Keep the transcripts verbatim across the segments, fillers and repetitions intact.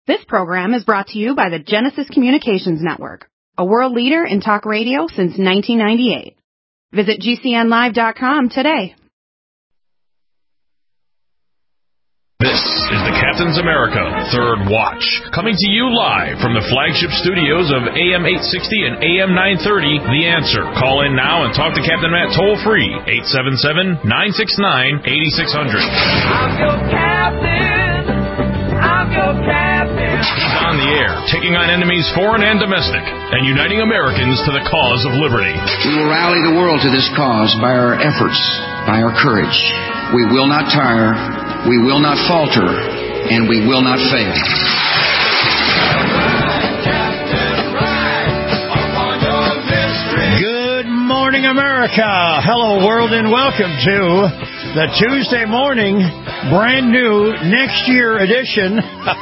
This program is brought to you by the Genesis Communications Network, a world leader in talk radio since nineteen ninety-eight. Visit G C N live dot com today. This is the Captain's America Third Watch, coming to you live from the flagship studios of A M eight sixty and A M nine thirty, The Answer. Call in now and talk to Captain Matt toll-free, eight seven seven, nine six nine, eight six zero zero. I'm your captain. I'm your captain. He's on the air, taking on enemies foreign and domestic, and uniting Americans to the cause of liberty. We will rally the world to this cause by our efforts, by our courage. We will not tire, we will not falter, and we will not fail. Good morning, America. Hello, world, and welcome to the Tuesday morning, brand new next year edition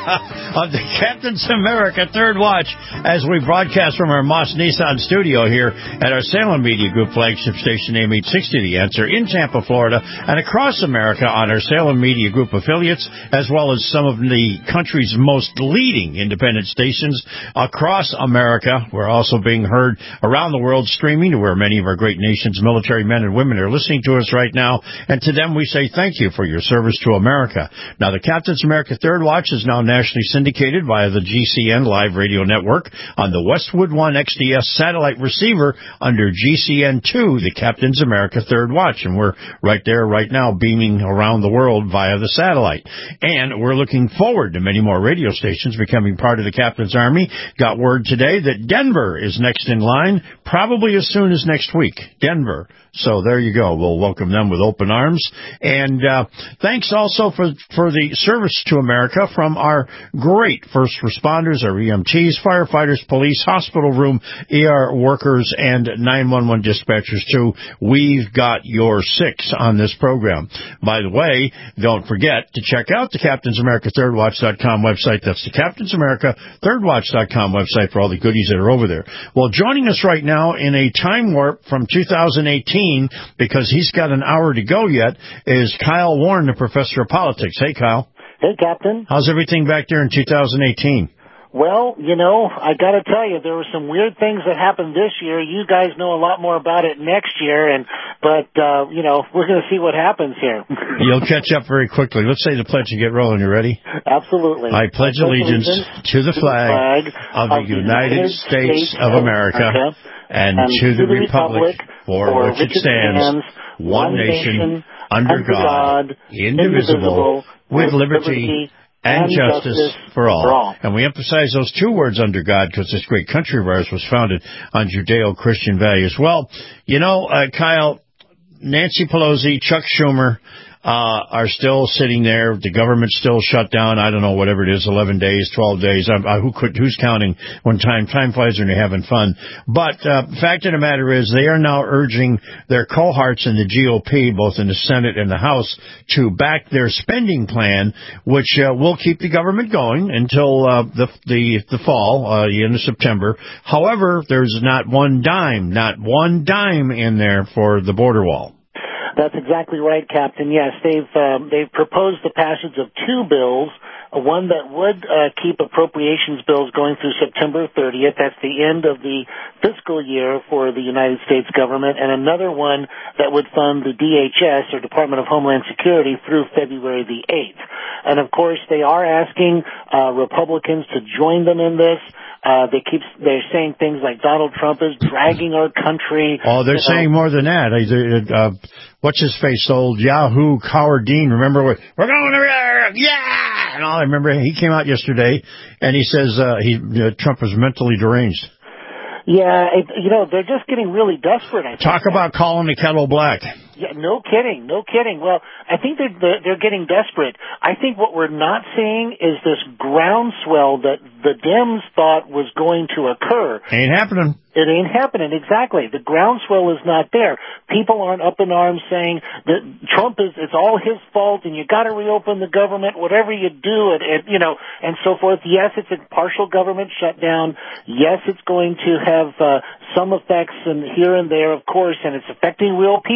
of the Captain's America Third Watch as we broadcast from our Moss Nissan studio here at our Salem Media Group flagship station, A M eight sixty, The Answer, in Tampa, Florida, and across America on our Salem Media Group affiliates, as well as some of the country's most leading independent stations across America. We're also being heard around the world streaming to where many of our great nation's military men and women are listening to us right now, and to them we say thank you for your service to America. Now, the Captain's America Third Watch is now nationally syndicated via the G C N Live Radio Network on the Westwood One X D S satellite receiver under G C N two, the Captain's America Third Watch, and we're right there right now beaming around the world via the satellite. And we're looking forward to many more radio stations becoming part of the Captain's Army. Got word today that Denver is next in line, probably as soon as next week. Denver. So there you go. We'll welcome them with open arms. And uh, thanks also for, for the service to America from our great first responders, our E M Ts, firefighters, police, hospital room, E R workers, and nine one one dispatchers, too. We've got your six on this program. By the way, don't forget to check out the Captain's America Third Watch dot com website. That's the Captain's America Third Watch dot com website for all the goodies that are over there. Well, joining us right now in a time warp from two thousand eighteen, because he's got an hour to go yet, is Kyle Warren, the professor of politics. Hey, Kyle. Hey, Captain. How's everything back there in two thousand eighteen? Well, you know, I got to tell you, there were some weird things that happened this year. You guys know a lot more about it next year, and but, uh, you know, we're going to see what happens here. You'll catch up very quickly. Let's say the pledge and get rolling. You ready? Absolutely. I pledge allegiance to the flag of the United States of America and to the republic for which it stands, one nation, under God, indivisible, with liberty and justice for all. And we emphasize those two words, under God, because this great country of ours was founded on Judeo-Christian values. Well, you know, uh, Kyle, Nancy Pelosi, Chuck Schumer, Uh, are still sitting there. The government's still shut down. I don't know, whatever it is, eleven days, twelve days. I, I, who could, who's counting when time, time flies when you're having fun? But, uh, fact of the matter is they are now urging their cohorts in the G O P, both in the Senate and the House, to back their spending plan, which, uh, will keep the government going until, uh, the, the, the fall, uh, the end of September. However, there's not one dime, not one dime in there for the border wall. That's exactly right, Captain. Yes, they've um, they've proposed the passage of two bills, one that would uh, keep appropriations bills going through September thirtieth. That's the end of the fiscal year for the United States government, and another one that would fund the D H S, or Department of Homeland Security, through February the eighth. And, of course, they are asking uh, Republicans to join them in this. Uh, they keep, they're saying things like Donald Trump is dragging our country. Oh, they're you know. saying more than that. Uh, what's his face, old Yahoo Howard Dean, remember, we're going over there, yeah! And all, I remember he came out yesterday, and he says uh, he uh, Trump was mentally deranged. Yeah, it, you know, they're just getting really desperate. I think. Talk about calling the kettle black. Yeah, no kidding, no kidding. Well, I think they're they're getting desperate. I think what we're not seeing is this groundswell that the Dems thought was going to occur. Ain't happening. It ain't happening, exactly. The groundswell is not there. People aren't up in arms saying that Trump is, it's all his fault and you gotta reopen the government, whatever you do, and, and you know, and so forth. Yes, it's a partial government shutdown. Yes, it's going to have, uh, some effects and here and there, of course, and it's affecting real people. We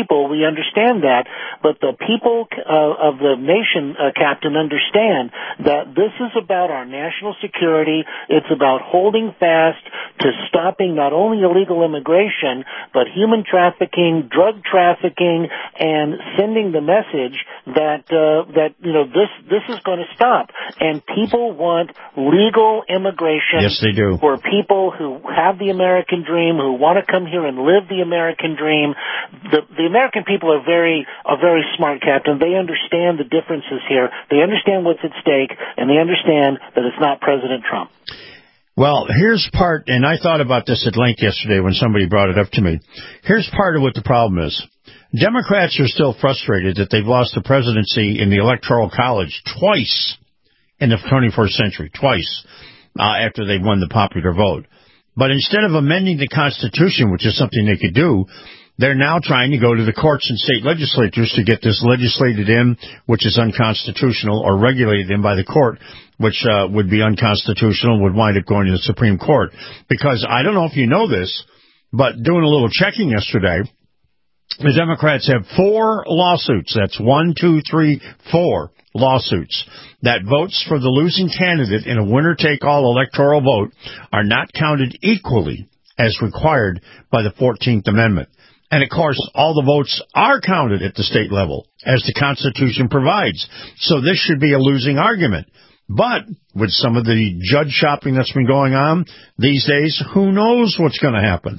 We understand that. But the people uh, of the nation, uh, Captain, understand that this is about our national security. It's about holding fast to stopping not only illegal immigration, but human trafficking, drug trafficking, and sending the message that, uh, that, you know, this, this is going to stop. And people want legal immigration. Yes, they do. For people who have the American dream, who want to come here and live the American dream. The, the American people are very, are very smart, Captain. They understand the differences here. They understand what's at stake, and they understand that it's not President Trump. Well, here's part, and I thought about this at length yesterday when somebody brought it up to me. Here's part of what the problem is. Democrats are still frustrated that they've lost the presidency in the Electoral College twice in the twenty-first century, twice, uh, after they won the popular vote. But instead of amending the Constitution, which is something they could do, they're now trying to go to the courts and state legislatures to get this legislated in, which is unconstitutional, or regulated in by the court, which uh, would be unconstitutional, would wind up going to the Supreme Court. Because I don't know if you know this, but doing a little checking yesterday, the Democrats have four lawsuits. That's one, two, three, four lawsuits that votes for the losing candidate in a winner-take-all electoral vote are not counted equally as required by the fourteenth Amendment. And, of course, all the votes are counted at the state level, as the Constitution provides. So this should be a losing argument. But with some of the judge shopping that's been going on these days, who knows what's going to happen?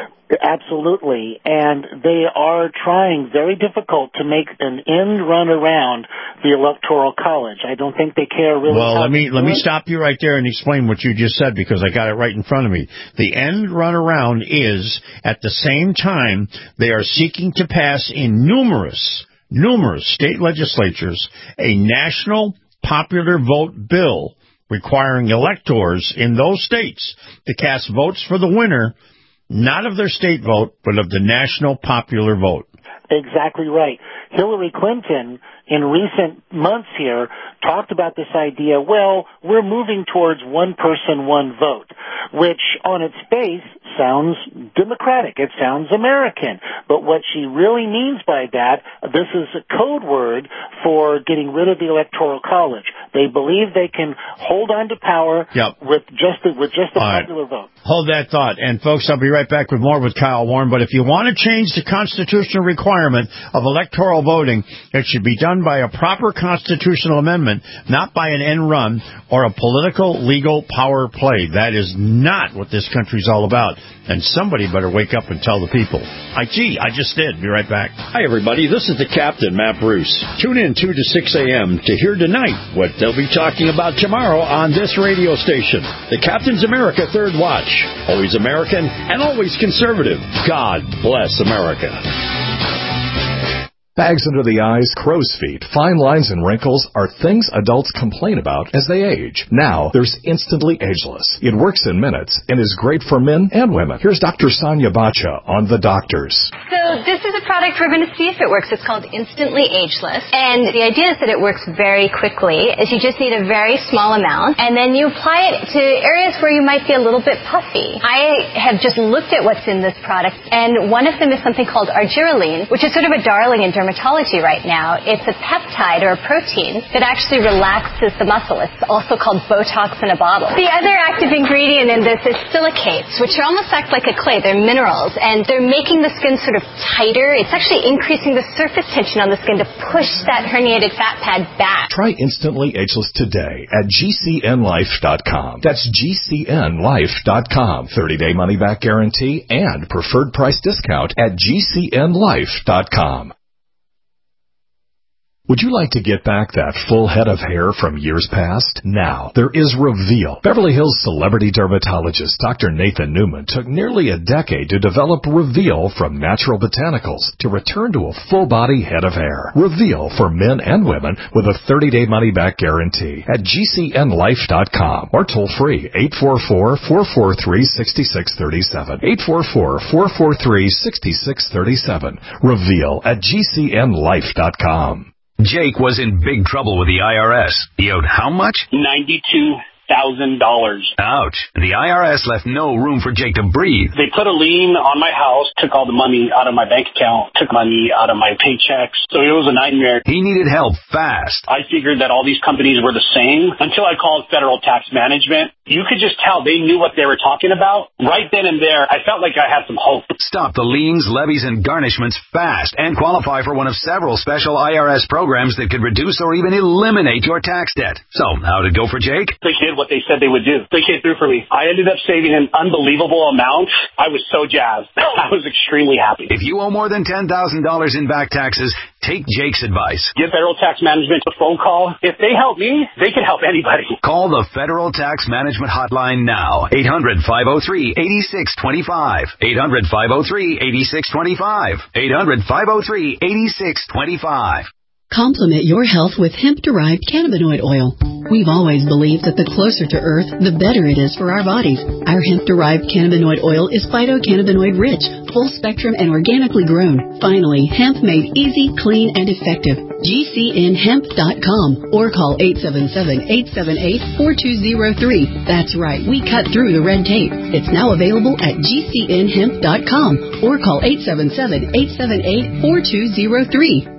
Absolutely, and they are trying very difficult to make an end run around the Electoral College. I don't think they care really. Well, how let me let me stop you right there and explain what you just said, because I got it right in front of me. The end run around is, at the same time, they are seeking to pass in numerous, numerous state legislatures a national popular vote bill requiring electors in those states to cast votes for the winner, not of their state vote, but of the national popular vote. Exactly right. Hillary Clinton, in recent months here, talked about this idea, well, we're moving towards one person, one vote, which on its face sounds democratic. It sounds American. But what she really means by that, this is a code word for getting rid of the Electoral College. They believe they can hold on to power yep. with just a, with just a All popular right. vote. Hold that thought. And, folks, I'll be right back with more with Kyle Warren. But if you want to change the constitutional requirement of electoral voting, it should be done by a proper constitutional amendment, not by an end run or a political legal power play. That is not what this country's all about. And somebody better wake up and tell the people. I gee, I just did. Be right back. Hi, everybody. This is the Captain, Matt Bruce. Tune in two to six a.m. to hear tonight what they'll be talking about tomorrow on this radio station. The Captain's America Third Watch. Always American and always conservative. God bless America. Bags under the eyes, crow's feet, fine lines, and wrinkles are things adults complain about as they age. Now, there's Instantly Ageless. It works in minutes and is great for men and women. Here's Doctor Sonia Bacha on The Doctors. So this is a product we're going to see if it works. It's called Instantly Ageless. And the idea is that it works very quickly, is you just need a very small amount, and then you apply it to areas where you might be a little bit puffy. I have just looked at what's in this product, and one of them is something called argireline, which is sort of a darling in dermatology right now. It's a peptide or a protein that actually relaxes the muscle. It's also called Botox in a bottle. The other active ingredient in this is silicates, which are almost act like a clay. They're minerals, and they're making the skin sort of tighter. It's actually increasing the surface tension on the skin to push that herniated fat pad back. Try Instantly Ageless today at G C N life dot com. That's G C N life dot com. thirty-day money-back guarantee and preferred price discount at G C N life dot com. Would you like to get back that full head of hair from years past? Now, there is Reveal. Beverly Hills celebrity dermatologist Doctor Nathan Newman took nearly a decade to develop Reveal from natural botanicals to return to a full-body head of hair. Reveal for men and women with a thirty-day money-back guarantee at G C N life dot com or toll-free eight four four, four four three, six six three seven. eight four four, four four three, six six three seven. Reveal at G C N life dot com. Jake was in big trouble with the I R S. He owed how much? ninety-two thousand dollars. Ouch. The I R S left no room for Jake to breathe. They put a lien on my house, took all the money out of my bank account, took money out of my paychecks. So it was a nightmare. He needed help fast. I figured that all these companies were the same until I called Federal Tax Management. You could just tell they knew what they were talking about. Right then and there, I felt like I had some hope. Stop the liens, levies, and garnishments fast and qualify for one of several special I R S programs that could reduce or even eliminate your tax debt. So, how did it go for Jake? They did what they said they would do. They came through for me. I ended up saving an unbelievable amount. I was so jazzed. I was extremely happy. If you owe more than ten thousand dollars in back taxes, take Jake's advice. Give Federal Tax Management a phone call. If they help me, they can help anybody. Call the Federal Tax Management Hotline now. eight hundred, five oh three, eight six two five. eight hundred, five oh three, eight six two five. eight hundred, five oh three, eight six two five. Complement your health with hemp-derived cannabinoid oil. We've always believed that the closer to Earth, the better it is for our bodies. Our hemp-derived cannabinoid oil is phytocannabinoid-rich, full-spectrum, and organically grown. Finally, hemp made easy, clean, and effective. G C N hemp dot com or call eight seven seven, eight seven eight, four two zero three. That's right, we cut through the red tape. It's now available at G C N hemp dot com or call eight seven seven, eight seven eight, four two zero three.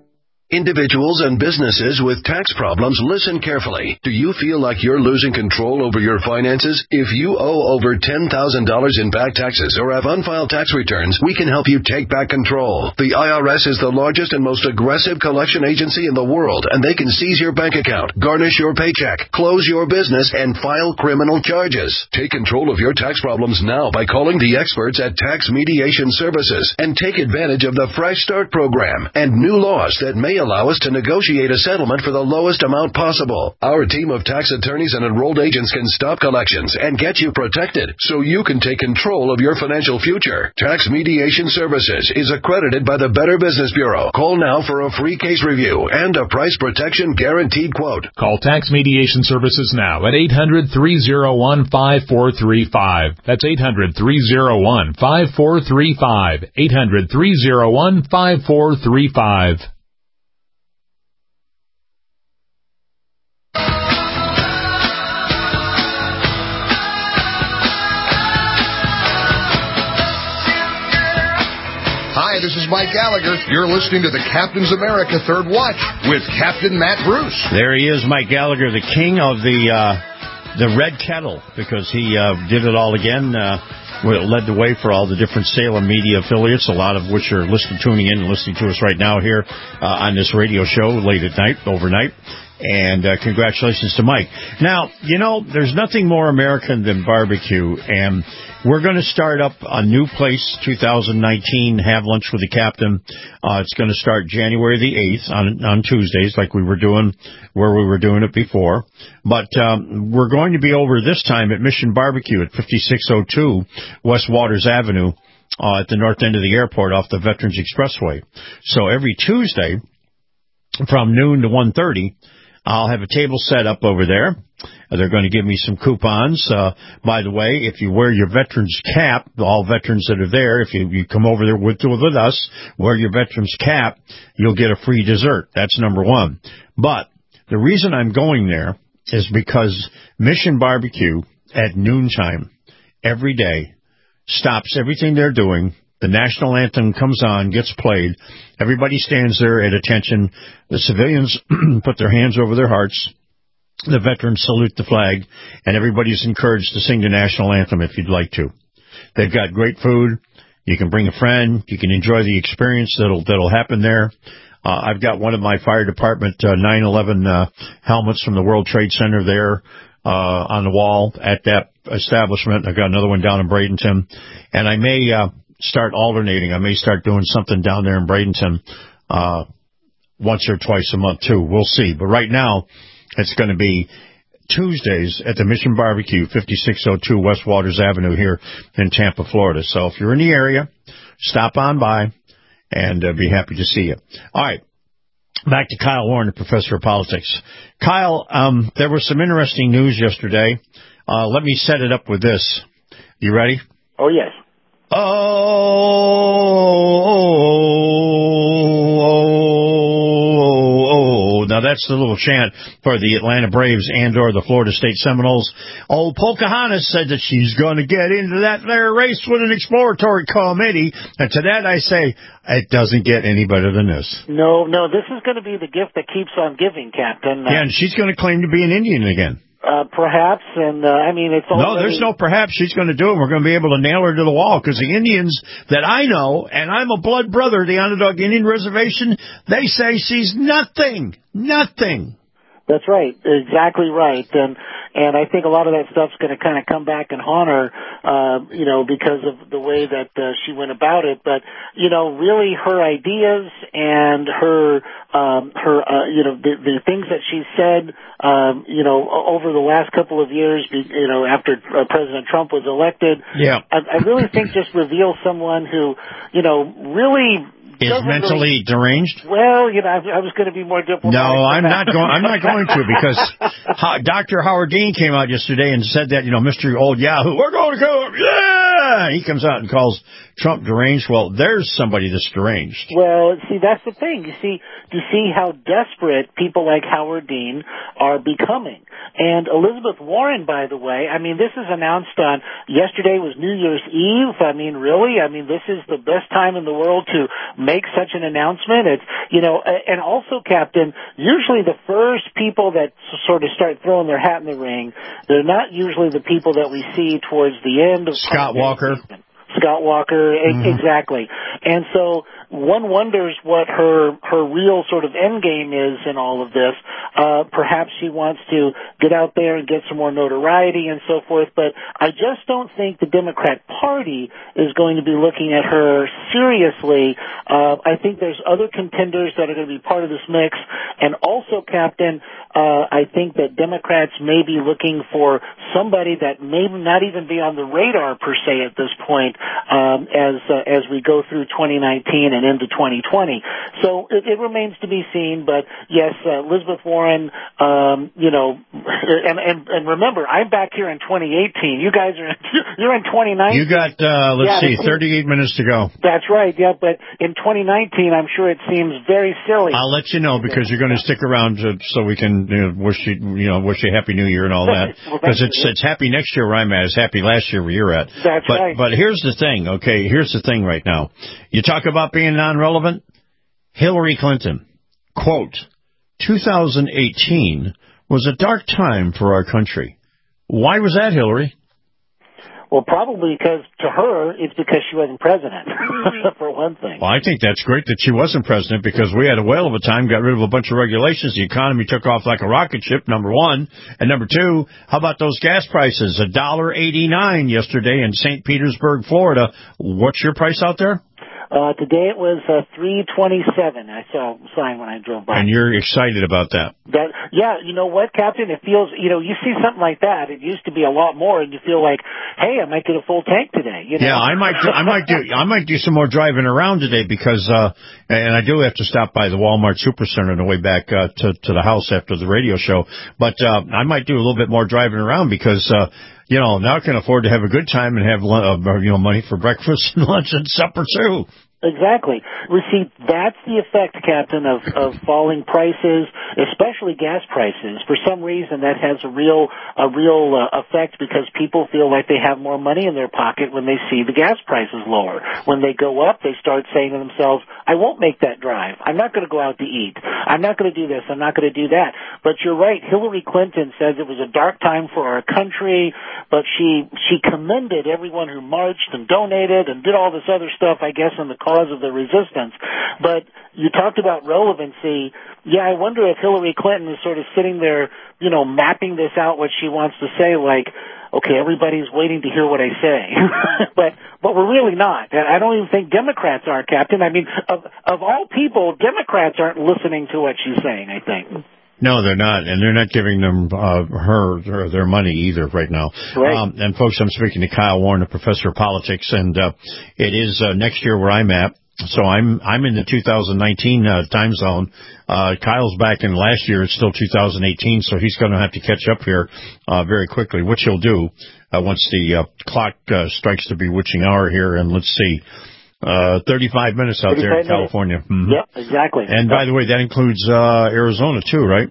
Individuals and businesses with tax problems, listen carefully. Do you feel like you're losing control over your finances? If you owe over ten thousand dollars in back taxes or have unfiled tax returns, we can help you take back control. The I R S is the largest and most aggressive collection agency in the world, and they can seize your bank account, garnish your paycheck, close your business, and file criminal charges. Take control of your tax problems now by calling the experts at Tax Mediation Services and take advantage of the Fresh Start program and new laws that may allow us to negotiate a settlement for the lowest amount possible. Our team of tax attorneys and enrolled agents can stop collections and get you protected so you can take control of your financial future. Tax Mediation Services is accredited by the Better Business Bureau. Call now for a free case review and a price protection guaranteed quote. Call Tax Mediation Services now at eight hundred, three oh one, five four three five. That's eight hundred, three oh one, five four three five. eight hundred, three oh one, five four three five. Hi, this is Mike Gallagher. You're listening to the Captain's America Third Watch with Captain Matt Bruce. There he is, Mike Gallagher, the king of the uh, the red kettle, because he uh, did it all again. Uh, led the way for all the different Salem media affiliates, a lot of which are listening, tuning in and listening to us right now here uh, on this radio show late at night, overnight. And uh, congratulations to Mike. Now, you know, there's nothing more American than barbecue, and we're going to start up a new place, two thousand nineteen, Have Lunch with the Captain. Uh, it's going to start January the eighth on on Tuesdays, like we were doing, where we were doing it before. But um, we're going to be over this time at Mission Barbecue at fifty-six oh two West Waters Avenue uh, at the north end of the airport off the Veterans Expressway. So every Tuesday from noon to one thirty, I'll have a table set up over there. They're going to give me some coupons. Uh, by the way, if you wear your veteran's cap, all veterans that are there, if you, you come over there with, with us, wear your veteran's cap, you'll get a free dessert. That's number one. But the reason I'm going there is because Mission Barbecue at noontime every day stops everything they're doing. The national anthem comes on, gets played. Everybody stands there at attention. The civilians put their hands over their hearts. The veterans salute the flag, and everybody's encouraged to sing the national anthem if you'd like to. They've got great food. You can bring a friend. You can enjoy the experience that'll that'll happen there. Uh, I've got one of my fire department uh, nine eleven uh, helmets from the World Trade Center there uh, on the wall at that establishment. I've got another one down in Bradenton, and I may uh, start alternating. I may start doing something down there in Bradenton uh, once or twice a month too. We'll see. But right now, it's going to be Tuesdays at the Mission Barbecue, fifty-six oh two West Waters Avenue here in Tampa, Florida. So if you're in the area, stop on by and uh, be happy to see you. All right. Back to Kyle Warren, the professor of politics. Kyle, um, there was some interesting news yesterday. Uh, let me set it up with this. You ready? Oh, yes. Oh, oh, oh, oh, Now, that's the little chant for the Atlanta Braves and or the Florida State Seminoles. Old Pocahontas said that she's going to get into that there race with an exploratory committee. And to that I say, it doesn't get any better than this. No, no, this is going to be the gift that keeps on giving, Captain. Uh, yeah, and she's going to claim to be an Indian again. Uh, perhaps, and uh, I mean, it's already... No, there's no perhaps. She's going to do it. We're going to be able to nail her to the wall, because the Indians that I know, and I'm a blood brother, the Onondaga Indian Reservation, they say she's nothing, nothing. That's right, exactly right, and and I think a lot of that stuff's going to kind of come back and haunt her, uh, you know, because of the way that uh, she went about it. But you know, really, her ideas and her, um, her, uh, you know, the, the things that she said, um, you know, over the last couple of years, you know, after uh, President Trump was elected, yeah, I, I really think just reveals someone who, you know, really. Is mentally really, deranged? Well, you know, I, I was going to be more diplomatic. No, I'm not going. I'm not going to, because ha, Doctor Howard Dean came out yesterday and said that, you know, Mister Old Yahoo, we're going to go. Yeah, he comes out and calls Trump deranged. Well, there's somebody that's deranged. Well, see, that's the thing. You see, to see how desperate people like Howard Dean are becoming. And Elizabeth Warren, by the way, I mean, this is announced on, yesterday was New Year's Eve. I mean, really? I mean, this is the best time in the world to make such an announcement. It's, you know, and also, Captain, usually the first people that sort of start throwing their hat in the ring, they're not usually the people that we see towards the end of Scott Walker. Scott Walker, mm-hmm. exactly. And so one wonders what her her real sort of end game is in all of this. Uh, perhaps she wants to get out there and get some more notoriety and so forth, but I just don't think the Democrat Party is going to be looking at her seriously. Uh, I think there's other contenders that are going to be part of this mix, and also, Captain, uh, I think that Democrats may be looking for somebody that may not even be on the radar per se at this point, um, as uh, as we go through twenty nineteen and into twenty twenty. So it, it remains to be seen, but yes, uh, Elizabeth Warren, um, you know, and, and and remember, I'm back here in twenty eighteen. You guys are in, you're in twenty nineteen. You got uh, let's yeah, see, thirty-eight minutes to go. That's right, yeah. But in twenty nineteen, I'm sure it seems very silly. I'll let you know, because you're going to stick around to, so we can, you know, wish you, you know, wish you Happy New Year and all that. Because well, it's it's happy next year where I'm at. It's happy last year where you're at. That's but, right. But here's the thing, okay? Here's the thing right now. You talk about being non-relevant. Hillary Clinton, quote, two thousand eighteen was a dark time for our country. Why was that, Hillary? Well, probably because to her, it's because she wasn't president, for one thing. Well, I think that's great that she wasn't president, because we had a whale of a time, got rid of a bunch of regulations. The economy took off like a rocket ship, number one. And number two, how about those gas prices? one dollar eighty-nine yesterday in Saint Petersburg, Florida. What's your price out there? Uh, today it was uh, three twenty-seven. I saw a sign when I drove by. And you're excited about that? That yeah, you know what, Captain? It feels, you know, you see something like that. It used to be a lot more, and you feel like, hey, I might get a full tank today. You know? Yeah, I might, do, I might do, I might do some more driving around today, because, uh, and I do have to stop by the Walmart Supercenter on the way back uh, to to the house after the radio show. But uh, I might do a little bit more driving around, because. Uh, You know, now I can afford to have a good time and have, uh, you know, money for breakfast and lunch and supper, too. Exactly. We see that's the effect, Captain, of, of falling prices, especially gas prices. For some reason, that has a real a real uh, effect, because people feel like they have more money in their pocket when they see the gas prices lower. When they go up, they start saying to themselves, I won't make that drive. I'm not going to go out to eat. I'm not going to do this. I'm not going to do that. But you're right. Hillary Clinton says it was a dark time for our country, but she she commended everyone who marched and donated and did all this other stuff, I guess, in the cause of the resistance. But you talked about relevancy. Yeah, I wonder if Hillary Clinton is sort of sitting there, you know, mapping this out, what she wants to say, like, okay, everybody's waiting to hear what I say. but but we're really not. And I don't even think Democrats are, Captain. I mean, of, of all people, Democrats aren't listening to what she's saying, I think. No, they're not, and they're not giving them uh, her, her their money either right now. Right. Um, and folks, I'm speaking to Kyle Warren, a professor of politics, and uh, it is uh, next year where I'm at. So I'm I'm in the two thousand nineteen uh, time zone. Uh, Kyle's back in last year. It's still two thousand eighteen, so he's going to have to catch up here uh, very quickly, which he'll do uh, once the uh, clock uh, strikes the bewitching hour here. And let's see. Uh, thirty-five minutes out there in California. Mm-hmm. Yep, exactly. And by the way, that includes uh, Arizona too, right?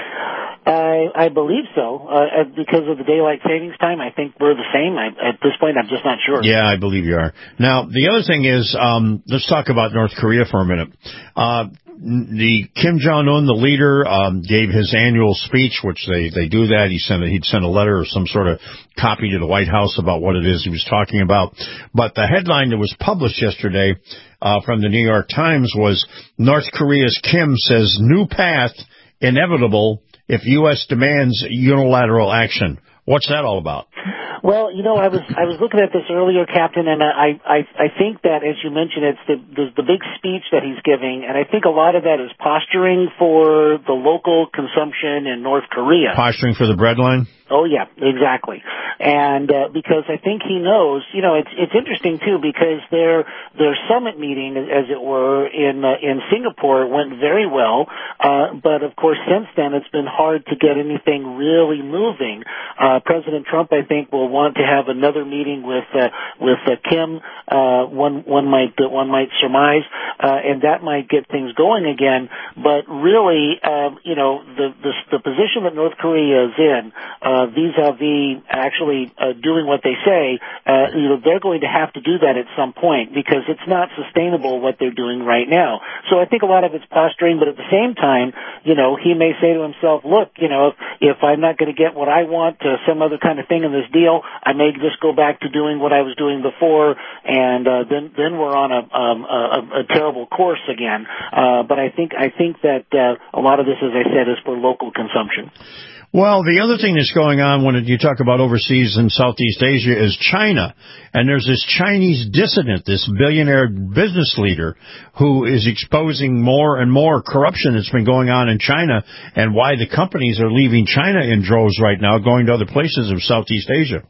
I, I believe so. Uh, because of the daylight savings time, I think we're the same. I, at this point, I'm just not sure. Yeah, I believe you are. Now, the other thing is, um, let's talk about North Korea for a minute. Uh, the Kim Jong-un, the leader, um, gave his annual speech, which they, they do that. He sent a, he'd send a letter or some sort of copy to the White House about what it is he was talking about. But the headline that was published yesterday, uh, from the New York Times was North Korea's Kim says new path inevitable if U S demands unilateral action. What's that all about? Well, you know, I was I was looking at this earlier, Captain, and I I, I think that, as you mentioned, it's the, the the big speech that he's giving, and I think a lot of that is posturing for the local consumption in North Korea. Posturing for the breadline? Oh, yeah, exactly. And uh, because I think he knows, you know, it's it's interesting, too, because their their summit meeting, as it were, in uh, in Singapore went very well. Uh, but, of course, since then, it's been hard to get anything really moving. Uh, President Trump, I think, will want to have another meeting with uh, with uh, Kim. Uh, one one might uh, one might surmise, uh, and that might get things going again. But really, um, you know, the, the the position that North Korea is in, uh, vis-a-vis actually uh, doing what they say, uh, you know, they're going to have to do that at some point because it's not sustainable what they're doing right now. So I think a lot of it's posturing, but at the same time, you know, he may say to himself, look, you know, if, if I'm not going to get what I want, uh, some other kind of thing in this deal, I may just go back to doing what I was doing before, and uh, then then we're on a, um, a, a terrible course again. Uh, but I think I think that uh, a lot of this, as I said, is for local consumption. Well, the other thing that's going on when you talk about overseas in Southeast Asia is China. And there's this Chinese dissident, this billionaire business leader, who is exposing more and more corruption that's been going on in China and why the companies are leaving China in droves right now, going to other places of Southeast Asia.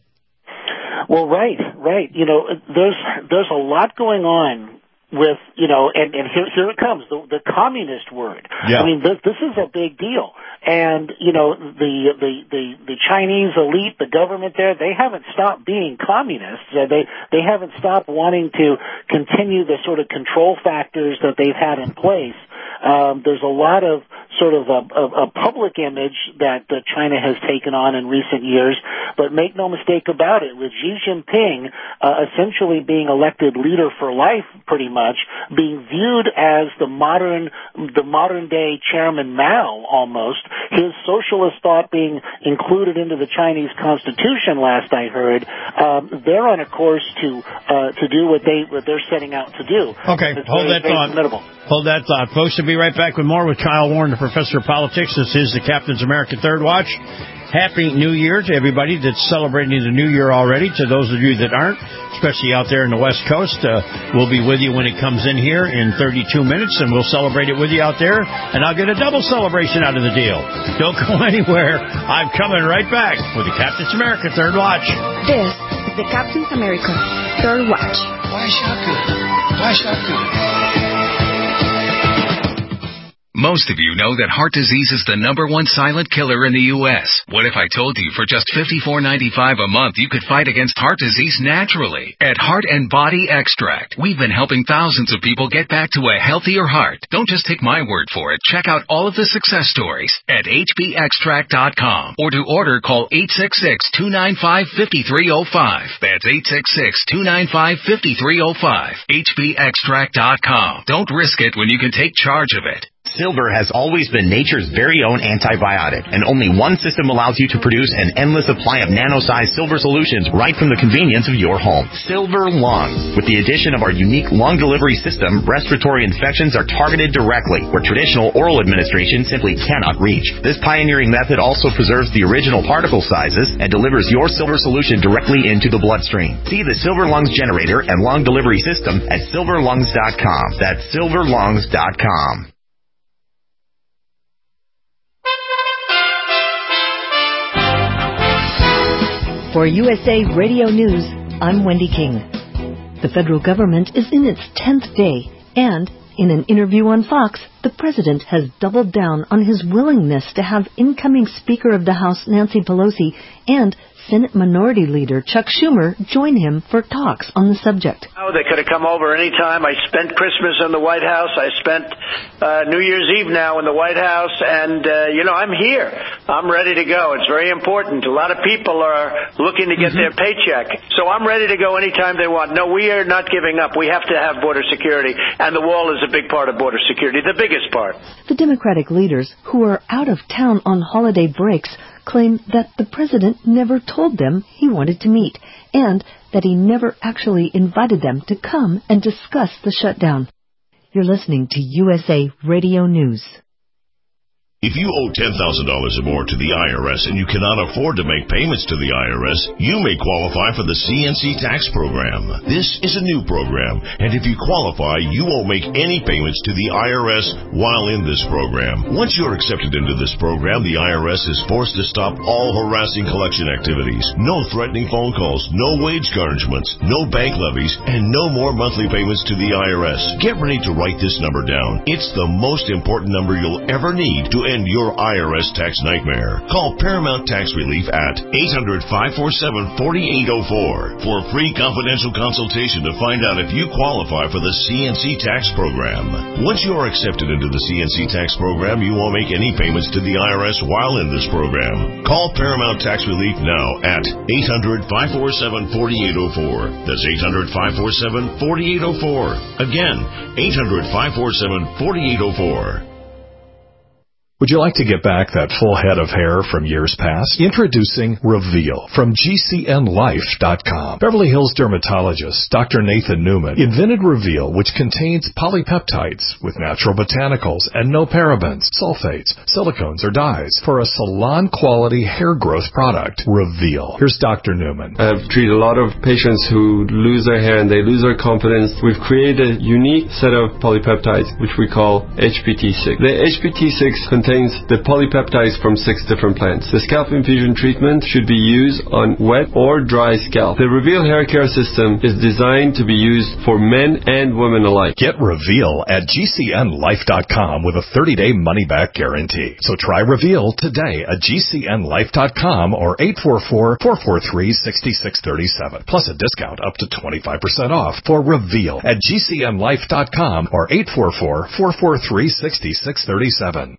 Well, right, right. You know, there's there's a lot going on with, you know, and, and here, here it comes, the, the communist word. Yeah. I mean, this, this is a big deal. And, you know, the, the, the, the Chinese elite, the government there, they haven't stopped being communists. Uh, they, they haven't stopped wanting to continue the sort of control factors that they've had in place. Um, there's a lot of sort of a, a, a public image that uh, China has taken on in recent years, but make no mistake about it, with Xi Jinping uh, essentially being elected leader for life, pretty much, being viewed as the modern, the modern day Chairman Mao almost, his socialist thought being included into the Chinese Constitution. Last I heard, um, they're on a course to uh, to do what they what they're setting out to do. Okay, it's hold very, that thought. formidable. Hold that thought, folks. We'll be right back with more with Kyle Warren, the professor of politics. This is the Captain's America Third Watch. Happy New Year to everybody that's celebrating the New Year already. To those of you that aren't, especially out there in the West Coast, uh, we'll be with you when it comes in here in thirty-two minutes, and we'll celebrate it with you out there, and I'll get a double celebration out of the deal. Don't go anywhere. I'm coming right back with the Captain's America Third Watch. This is the Captain's America Third Watch. Why shotgun? Why shotgun? Most of you know that heart disease is the number one silent killer in the U S What if I told you for just fifty-four ninety-five a month you could fight against heart disease naturally? At Heart and Body Extract, we've been helping thousands of people get back to a healthier heart. Don't just take my word for it. Check out all of the success stories at H B extract dot com, or to order, call eight six six, two nine five, five three zero five. That's eight six six, two nine five, five three zero five. H B extract dot com. Don't risk it when you can take charge of it. Silver has always been nature's very own antibiotic, and only one system allows you to produce an endless supply of nano-sized silver solutions right from the convenience of your home. Silver Lungs. With the addition of our unique lung delivery system, respiratory infections are targeted directly, where traditional oral administration simply cannot reach. This pioneering method also preserves the original particle sizes and delivers your silver solution directly into the bloodstream. See the Silver Lungs generator and lung delivery system at silver lungs dot com. That's silver lungs dot com. For U S A Radio News, I'm Wendy King. The federal government is in its tenth day, and in an interview on Fox, the president has doubled down on his willingness to have incoming Speaker of the House Nancy Pelosi and Senate Minority Leader Chuck Schumer join him for talks on the subject. Oh, they could have come over any time. I spent Christmas in the White House. I spent uh, New Year's Eve now in the White House. And, uh, you know, I'm here. I'm ready to go. It's very important. A lot of people are looking to get mm-hmm. their paycheck. So I'm ready to go anytime they want. No, we are not giving up. We have to have border security. And the wall is a big part of border security, the biggest part. The Democratic leaders who are out of town on holiday breaks claim that the president never told them he wanted to meet and that he never actually invited them to come and discuss the shutdown. You're listening to U S A Radio News. If you owe ten thousand dollars or more to the I R S and you cannot afford to make payments to the I R S, you may qualify for the C N C tax program. This is a new program, and if you qualify, you won't make any payments to the I R S while in this program. Once you're accepted into this program, the I R S is forced to stop all harassing collection activities. No threatening phone calls, no wage garnishments, no bank levies, and no more monthly payments to the I R S. Get ready to write this number down. It's the most important number you'll ever need to end your I R S tax nightmare. Call Paramount Tax Relief at eight hundred, five four seven, four eight zero four for a free confidential consultation to find out if you qualify for the C N C tax program. Once you are accepted into the C N C tax program, you won't make any payments to the I R S while in this program. Call Paramount Tax Relief now at eight hundred, five four seven, four eight zero four. That's eight hundred, five four seven, four eight zero four. Again, eight hundred, five four seven, four eight zero four. Would you like to get back that full head of hair from years past? Introducing Reveal from G C N life dot com. Beverly Hills dermatologist Doctor Nathan Newman invented Reveal, which contains polypeptides with natural botanicals and no parabens, sulfates, silicones, or dyes for a salon-quality hair growth product. Reveal. Here's Doctor Newman. I've treated a lot of patients who lose their hair and they lose their confidence. We've created a unique set of polypeptides, which we call H P T six. The H P T six contains the polypeptides from six different plants. The scalp infusion treatment should be used on wet or dry scalp. The Reveal hair care system is designed to be used for men and women alike. Get Reveal at G C N life dot com with a thirty-day money-back guarantee. So try Reveal today at G C N life dot com or eight four four, four four three, six six three seven. Plus a discount up to twenty-five percent off for Reveal at G C N life dot com or eight four four, four four three, six six three seven.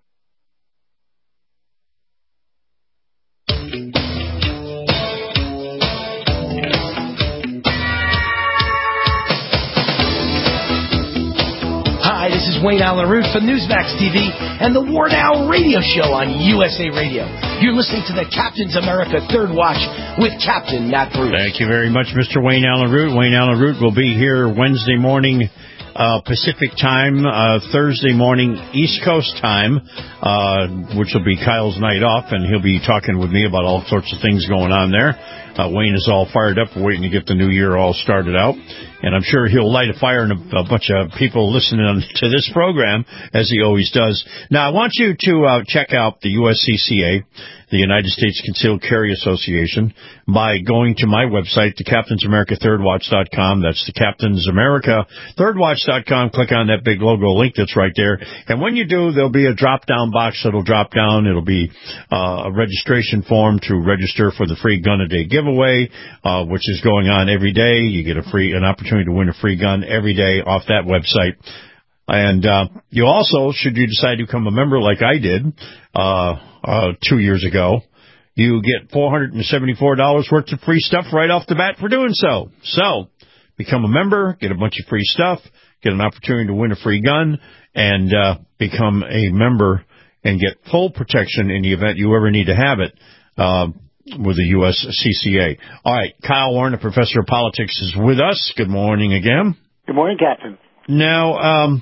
Hi, this is Wayne Allen Root for Newsmax T V and the War Now radio show on U S A Radio. You're listening to the Captain's America Third Watch with Captain Matt Bruce. Thank you very much, Mister Wayne Allen Root. Wayne Allen Root will be here Wednesday morning uh, Pacific time, uh, Thursday morning East Coast time, uh, which will be Kyle's night off, and he'll be talking with me about all sorts of things going on there. Uh, Wayne is all fired up, waiting to get the new year all started out. And I'm sure he'll light a fire in a, a bunch of people listening to this program, as he always does. Now, I want you to uh, check out the U S C C A, the United States Concealed Carry Association, by going to my website, the Captain's America Third Watch dot com. That's the Captain's America Third Watch dot com. Click on that big logo link that's right there. And when you do, there'll be a drop-down box that'll drop down. It'll be uh, a registration form to register for the free gun a day giveaway, uh, which is going on every day. You get a free an opportunity to win a free gun every day off that website. And uh, you also, should you decide to become a member like I did uh, uh, two years ago, you get four hundred seventy-four dollars worth of free stuff right off the bat for doing so. So become a member, get a bunch of free stuff, get an opportunity to win a free gun, and uh, become a member and get full protection in the event you ever need to have it uh, with the U S C C A. All right, Kyle Warren, the professor of politics, is with us. Good morning again. Good morning, Captain. Now, um,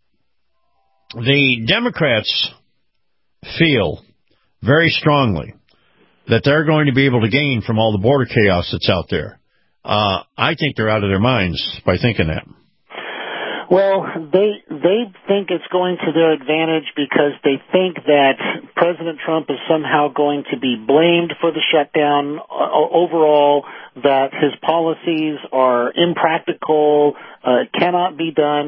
the Democrats feel very strongly that they're going to be able to gain from all the border chaos that's out there. Uh, I think they're out of their minds by thinking that. Well, they they think it's going to their advantage because they think that President Trump is somehow going to be blamed for the shutdown overall, that his policies are impractical, uh, cannot be done.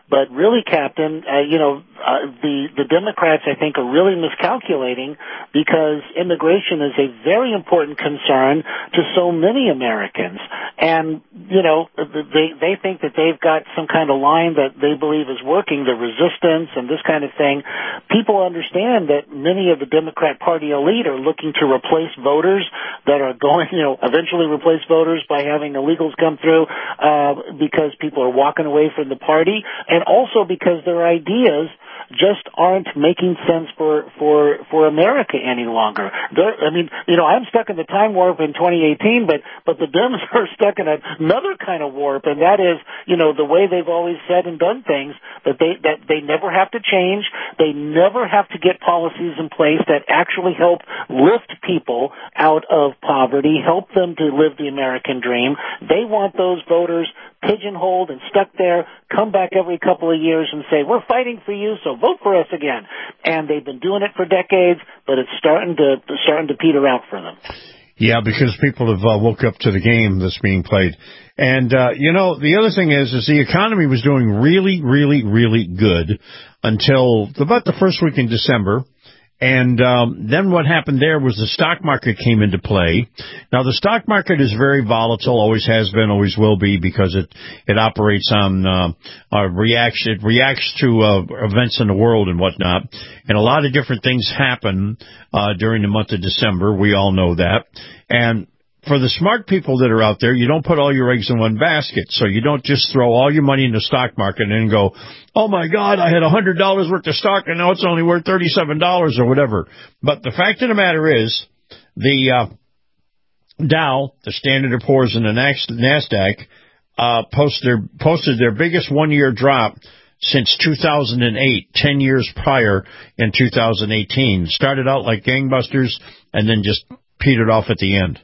But really, Captain, uh, you know, uh, the, the Democrats, I think, are really miscalculating because immigration is a very important concern to so many Americans. And, you know, they, they think that they've got some kind of line that they believe is working, the resistance and this kind of thing. People understand that many of the Democrat Party elite are looking to replace voters that are going, you know, eventually replace voters by having illegals come through, uh, because people are walking away from the party, and also because their ideas just aren't making sense for for for America any longer. They're, I mean, you know, I'm stuck in the time warp in twenty eighteen, but but the Dems are stuck in another kind of warp, and that is, you know, the way they've always said and done things, that they that they never have to change. They never have to get policies in place that actually help lift people out of poverty, help them to live the American dream. They want those voters pigeonholed and stuck there, come back every couple of years and say, we're fighting for you, so vote for us again. And they've been doing it for decades, but it's starting to starting to peter out for them. Yeah, because people have uh, woke up to the game that's being played. And, uh, you know, the other thing is, is the economy was doing really, really, really good until about the first week in December. And um, then what happened there was the stock market came into play. Now, the stock market is very volatile, always has been, always will be, because it it operates on uh, uh, reaction. It reacts to uh, events in the world and whatnot. And a lot of different things happen uh, during the month of December. We all know that. And for the smart people that are out there, you don't put all your eggs in one basket. So you don't just throw all your money in the stock market and then go, oh, my God, I had one hundred dollars worth of stock and now it's only worth thirty-seven dollars or whatever. But the fact of the matter is, the uh, Dow, the Standard and Poor's, and the NASDAQ uh, post their, posted their biggest one-year drop since two thousand eight, ten years prior in two thousand eighteen. Started out like gangbusters and then just petered off at the end.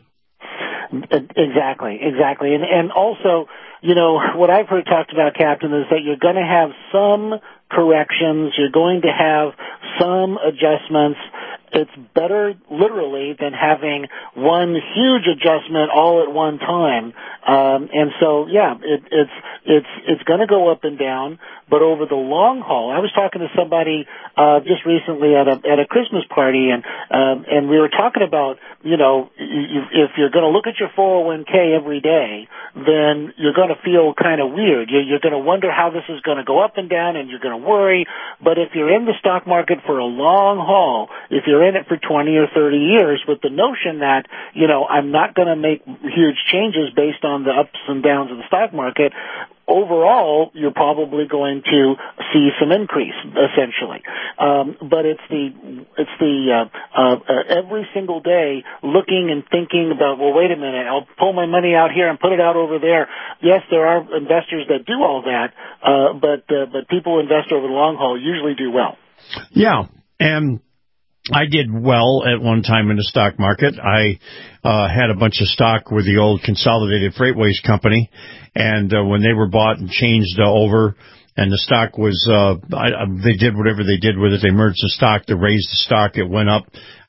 Exactly, exactly. And, and also, you know, what I've heard talked about, Captain, is that you're going to have some corrections, you're going to have some adjustments. It's better, literally, than having one huge adjustment all at one time. Um, and so, yeah, it, it's it's it's going to go up and down. But over the long haul, I was talking to somebody uh, just recently at a at a Christmas party, and um, and we were talking about, you know, if you're going to look at your four oh one k every day, then you're going to feel kind of weird. You're, you're going to wonder how this is going to go up and down, and you're going to worry. But if you're in the stock market for a long haul, if you're in it for twenty or thirty years, with the notion that, you know, I'm not going to make huge changes based on the ups and downs of the stock market, overall, you're probably going to see some increase, essentially. Um, but it's the it's the uh, uh, uh, every single day looking and thinking about, well, wait a minute, I'll pull my money out here and put it out over there. Yes, there are investors that do all that, uh, but uh, but people who invest over the long haul usually do well. Yeah, and I did well at one time in the stock market. I uh, had a bunch of stock with the old Consolidated Freightways company, and uh, when they were bought and changed uh, over, and the stock was, uh, I, they did whatever they did with it. They merged the stock, they raised the stock, it went up.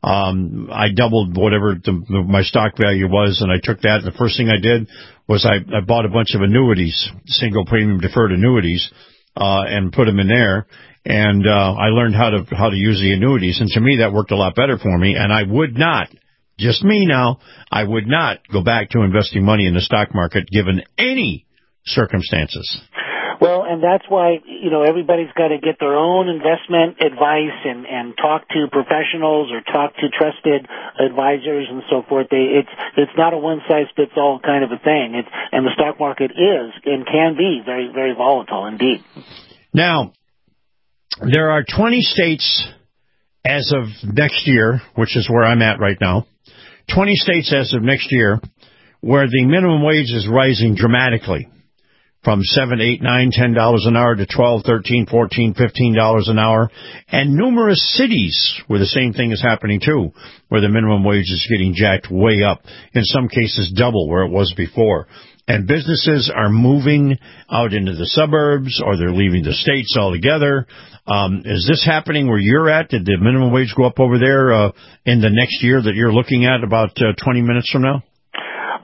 Um, I doubled whatever the, the, my stock value was, and I took that. And the first thing I did was I, I bought a bunch of annuities, single premium deferred annuities, uh, and put them in there. And uh, I learned how to how to use the annuities, and to me that worked a lot better for me. And I would not, just me now, I would not go back to investing money in the stock market given any circumstances. Well, and that's why, you know, everybody's got to get their own investment advice and, and talk to professionals or talk to trusted advisors and so forth. They, it's it's not a one-size-fits-all kind of a thing. It's, and the stock market is and can be very, very volatile indeed. Now, there are twenty states as of next year, which is where I'm at right now, twenty states as of next year where the minimum wage is rising dramatically from seven, eight, nine, ten dollars an hour to twelve, thirteen, fourteen, fifteen dollars an hour, and numerous cities where the same thing is happening too, where the minimum wage is getting jacked way up, in some cases double where it was before. And businesses are moving out into the suburbs, or they're leaving the states altogether. Um, is this happening where you're at? Did the minimum wage go up over there uh, in the next year that you're looking at about uh, twenty minutes from now?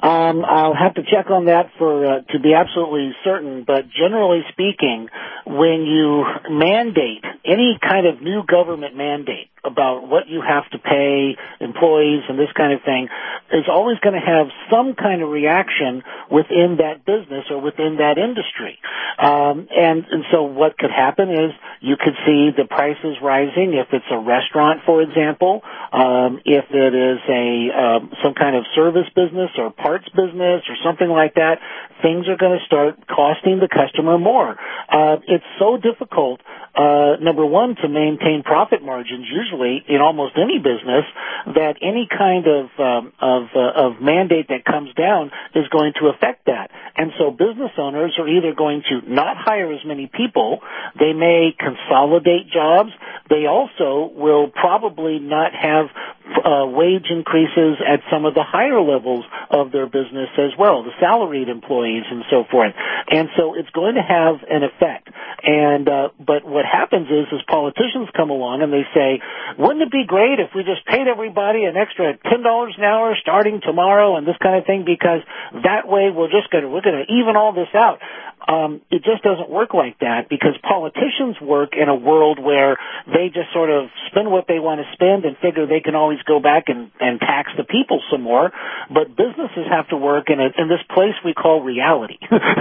Um, I'll have to check on that for uh, to be absolutely certain, but generally speaking, when you mandate any kind of new government mandate about what you have to pay employees and this kind of thing, is always going to have some kind of reaction within that business or within that industry. Um, and, and so what could happen is you could see the prices rising if it's a restaurant, for example, um, if it is a um, some kind of service business or parts business or something like that, things are going to start costing the customer more. Uh, it's so difficult, uh, number one, to maintain profit margins usually in almost any business, that any kind of um, of, uh, of mandate that comes down is going to affect that. And so business owners are either going to not hire as many people, they may consolidate jobs, they also will probably not have uh, wage increases at some of the higher levels of their business as well, the salaried employees and so forth. And so it's going to have an effect. And uh, but what happens is, is politicians come along and they say, wouldn't it be great if we just paid everybody an extra ten dollars an hour starting tomorrow and this kind of thing, because that way we're just going to we're going to even all this out. Um, it just doesn't work like that, because politicians work in a world where they just sort of spend what they want to spend and figure they can always go back and, and tax the people some more. But businesses have to work in, a, in this place we call reality,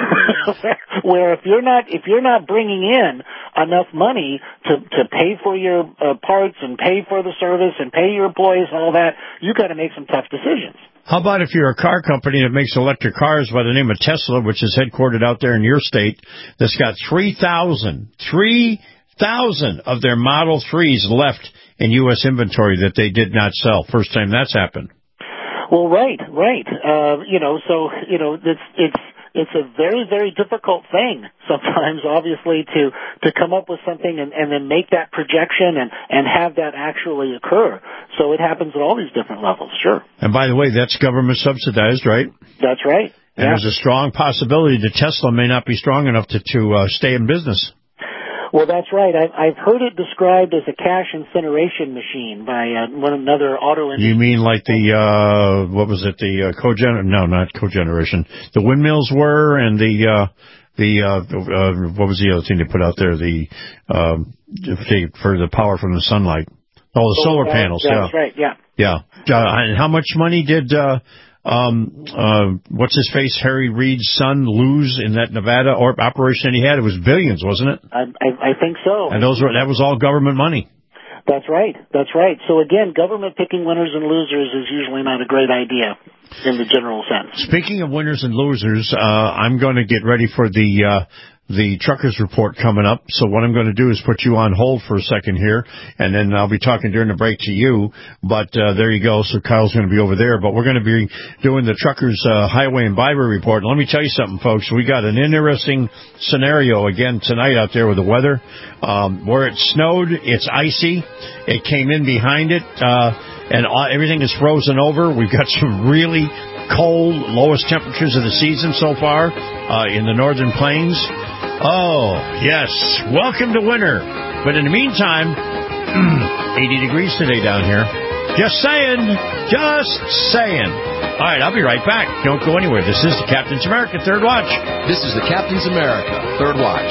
where if you're not if you're not bringing in enough money to to pay for your uh, parts and pay for the service and pay your employees and all that, you got to make some tough decisions. How about if you're a car company that makes electric cars by the name of Tesla, which is headquartered out there in your state, that's got three thousand, three thousand of their Model threes left in U S inventory that they did not sell. First time that's happened. Well, right, right. Uh, you know, so, you know, it's, it's, it's a very, very difficult thing sometimes, obviously, to, to come up with something and, and then make that projection and, and have that actually occur. So it happens at all these different levels, sure. And by the way, that's government subsidized, right? That's right. And yeah. there's a strong possibility that Tesla may not be strong enough to, to uh, stay in business. Well, that's right. I've, I've heard it described as a cash incineration machine by uh, one another auto industry. You mean like the, uh, what was it, the uh, cogener? No, not cogeneration. The windmills were, and the, uh, the, uh, uh, what was the other thing they put out there? The, um, for the power from the sunlight. Oh, the solar uh, panels. That's yeah. right, yeah. Yeah. Uh, and how much money did, uh, Um, uh, what's his face, Harry Reid's son, lose in that Nevada or operation that he had? It was billions, wasn't it? I, I, I think so. And those were, that was all government money. That's right. That's right. So again, government picking winners and losers is usually not a great idea in the general sense. Speaking of winners and losers, uh, I'm going to get ready for the, uh, the truckers report coming up. So what I'm going to do is put you on hold for a second here, and then I'll be talking during the break to you. But uh, there you go. So Kyle's going to be over there. But we're going to be doing the truckers uh, highway and byway report. And let me tell you something, folks. We got an interesting scenario again tonight out there with the weather. Um, where it snowed, it's icy. It came in behind it, uh, and all, everything is frozen over. We've got some really cold, lowest temperatures of the season so far uh, in the northern plains. Oh, yes. Welcome to winter. But in the meantime, eighty degrees today down here. Just saying. Just saying. All right, I'll be right back. Don't go anywhere. This is the Captain's America Third Watch. This is the Captain's America Third Watch.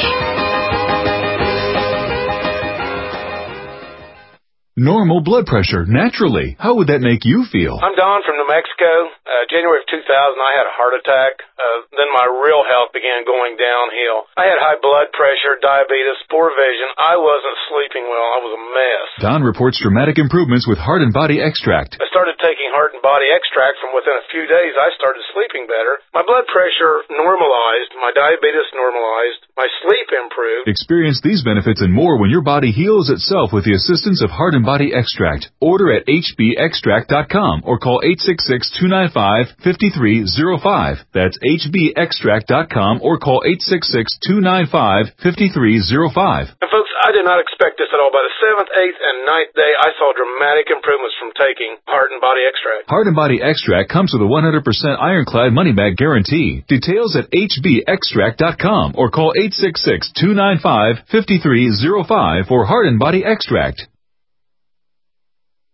Normal blood pressure, naturally. How would that make you feel? I'm Don from New Mexico. Uh, January of two thousand, I had a heart attack. Uh, then my real health began going downhill. I had high blood pressure, diabetes, poor vision. I wasn't sleeping well. I was a mess. Don reports dramatic improvements with Heart and Body Extract. I started taking Heart and Body Extract. From within a few days, I started sleeping better. My blood pressure normalized. My diabetes normalized. My sleep improved. Experience these benefits and more when your body heals itself with the assistance of Heart and Body Extract. Order at H B extract dot com or call eight six six, two nine five, five three zero five. That's H B extract dot com or call eight six six, two nine five, five three zero five. And folks, I did not expect this at all. By the seventh, eighth, and ninth day, I saw dramatic improvements from taking Heart and Body Extract. Heart and Body Extract comes with a one hundred percent ironclad money-back guarantee. Details at H B extract dot com or call eight six six, two nine five, five three zero five for Heart and Body Extract.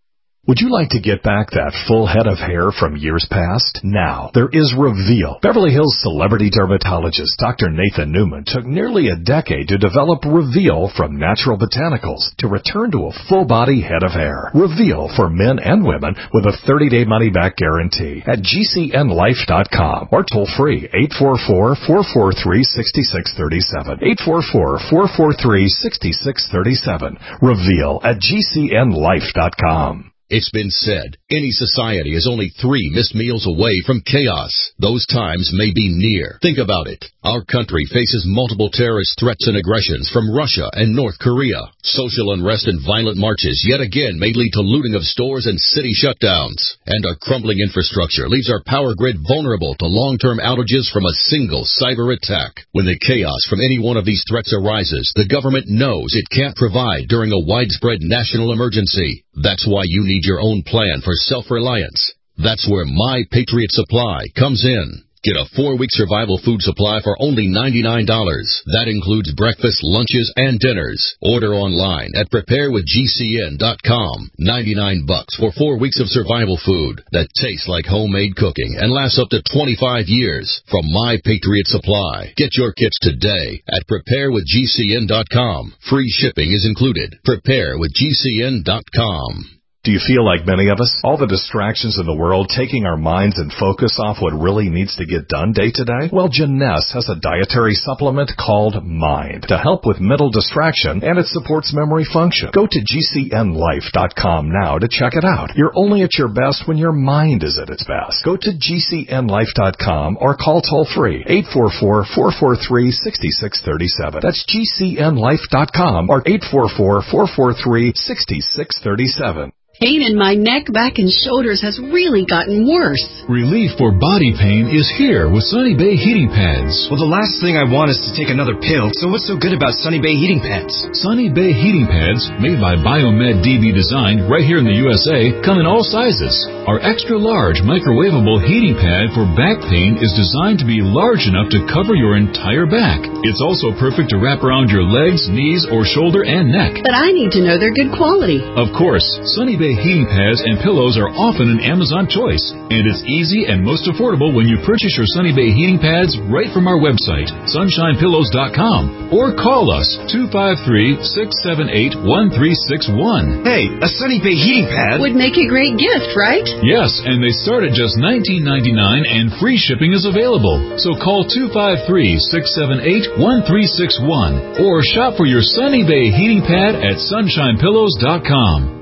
Would you like to get back that full head of hair from years past? Now, there is Reveal. Beverly Hills celebrity dermatologist Doctor Nathan Newman took nearly a decade to develop Reveal from natural botanicals to return to a full-body head of hair. Reveal for men and women with a thirty-day money-back guarantee at G C N life dot com or toll-free eight four four, four four three, six six three seven. eight four four, four four three, six six three seven. Reveal at G C N life dot com. It's been said, any society is only three missed meals away from chaos. Those times may be near. Think about it. Our country faces multiple terrorist threats and aggressions from Russia and North Korea. Social unrest and violent marches yet again may lead to looting of stores and city shutdowns. And our crumbling infrastructure leaves our power grid vulnerable to long-term outages from a single cyber attack. When the chaos from any one of these threats arises, the government knows it can't provide during a widespread national emergency. That's why you need your own plan for self-reliance. That's where My Patriot Supply comes in. Get a four-week survival food supply for only ninety-nine dollars. That includes breakfast, lunches, and dinners. Order online at prepare with G C N dot com. ninety-nine bucks for four weeks of survival food that tastes like homemade cooking and lasts up to twenty-five years from My Patriot Supply. Get your kits today at prepare with G C N dot com. Free shipping is included. prepare with G C N dot com. Do you feel like many of us? All the distractions in the world taking our minds and focus off what really needs to get done day to day? Well, Jeunesse has a dietary supplement called Mind to help with mental distraction, and it supports memory function. Go to G C N life dot com now to check it out. You're only at your best when your mind is at its best. Go to G C N life dot com or call toll-free eight four four, four four three, six six three seven. That's G C N life dot com or eight four four, four four three, six six three seven. Pain in my neck, back, and shoulders has really gotten worse. Relief for body pain is here with Sunny Bay Heating Pads. Well, the last thing I want is to take another pill, so what's so good about Sunny Bay Heating Pads? Sunny Bay Heating Pads, made by Biomed D B Design right here in the U S A, come in all sizes. Our extra-large microwavable heating pad for back pain is designed to be large enough to cover your entire back. It's also perfect to wrap around your legs, knees, or shoulder and neck. But I need to know they're good quality. Of course, Sunny Bay heating pads and pillows are often an Amazon choice, and it's easy and most affordable when you purchase your Sunny Bay heating pads right from our website, sunshine pillows dot com, or call us two five three, six seven eight, one three six one. Hey, a Sunny Bay heating pad would make a great gift, right? Yes, and they start at just nineteen ninety-nine and free shipping is available. So call two five three, six seven eight, one three six one or shop for your Sunny Bay heating pad at sunshine pillows dot com.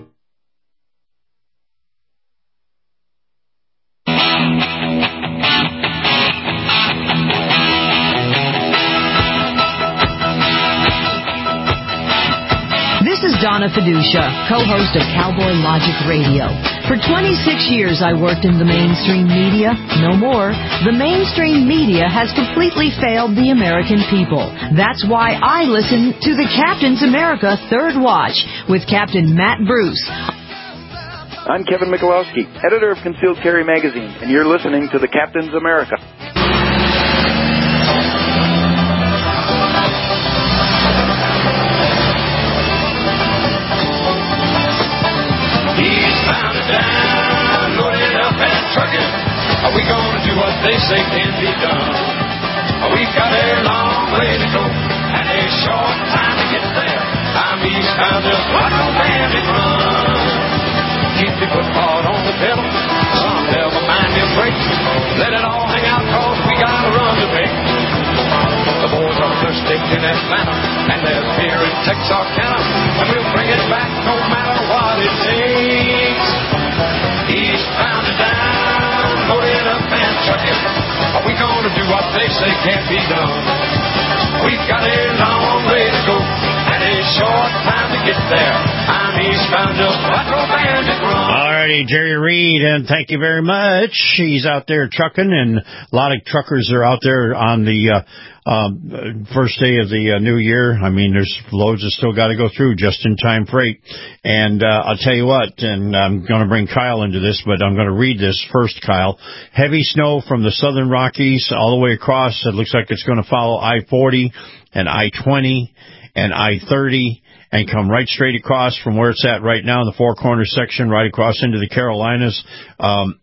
Donna Fiducia, co-host of Cowboy Logic Radio. For twenty-six years I worked in the mainstream media. No more. The mainstream media has completely failed the American people. That's why I listen to the Captain's America Third Watch with Captain Matt Bruce. I'm Kevin Michalowski, editor of Concealed Carry Magazine, and you're listening to the Captain's America. Are we gonna do what they say can be done? We've got a long way to go and a short time to get there. I'm eastbound, just like a bandit run. Keep your foot hard on the pedal, some never mind your brakes. Let it all hang out, cause we got a run to make. The boys are thirsty in Atlanta, and there's beer in Texarkana, and we'll bring it back no matter what it takes. Eastbound and down, loaded up and trucking. Are we gonna do what they say can't be done? We've got a long way to go and a short time to get there. I'm eastbound, just like a bandit run. All righty, Jerry Reed, and thank you very much. He's out there trucking, and a lot of truckers are out there on the uh, um, first day of the uh, new year. I mean, there's loads that still got to go through, just-in-time freight. And uh, I'll tell you what, and I'm going to bring Kyle into this, but I'm going to read this first, Kyle. Heavy snow from the southern Rockies all the way across. It looks like it's going to follow I forty and I twenty and I thirty and come right straight across from where it's at right now in the Four Corners section, right across into the Carolinas, um,